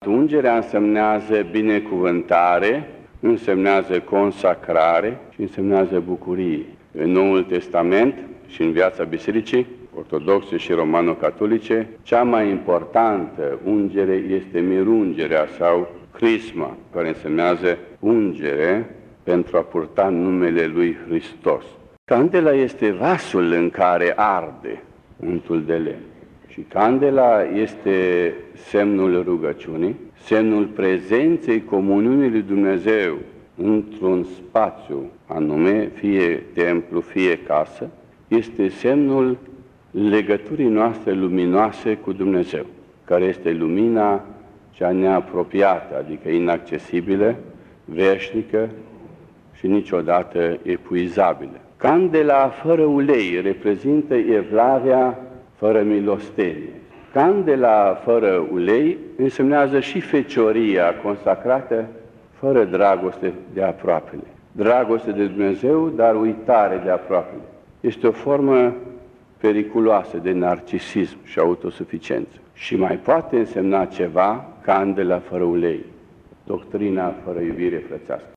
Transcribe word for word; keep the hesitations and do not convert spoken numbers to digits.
Ungerea însemnează binecuvântare, însemnează consacrare și însemnează bucurie. În Noul Testament și în viața bisericii ortodoxe și romano-catolice, cea mai importantă ungere este mirungerea sau crisma, care însemnează ungere pentru a purta numele lui Hristos. Candela este vasul în care arde untul de lemn. Și candela este semnul rugăciunii, semnul prezenței comuniunii lui Dumnezeu într-un spațiu anume, fie templu, fie casă, este semnul legăturii noastre luminoase cu Dumnezeu, care este lumina cea neapropiată, adică inaccesibilă, veșnică și niciodată epuizabilă. Candela fără ulei reprezintă evlavia fără milostenie. Candela fără ulei însemnează și fecioria consacrată fără dragoste de aproapele. Dragoste de Dumnezeu, dar uitare de aproapele. Este o formă periculoasă de narcisism și autosuficiență. Și mai poate însemna ceva candela fără ulei, doctrina fără iubire frățească.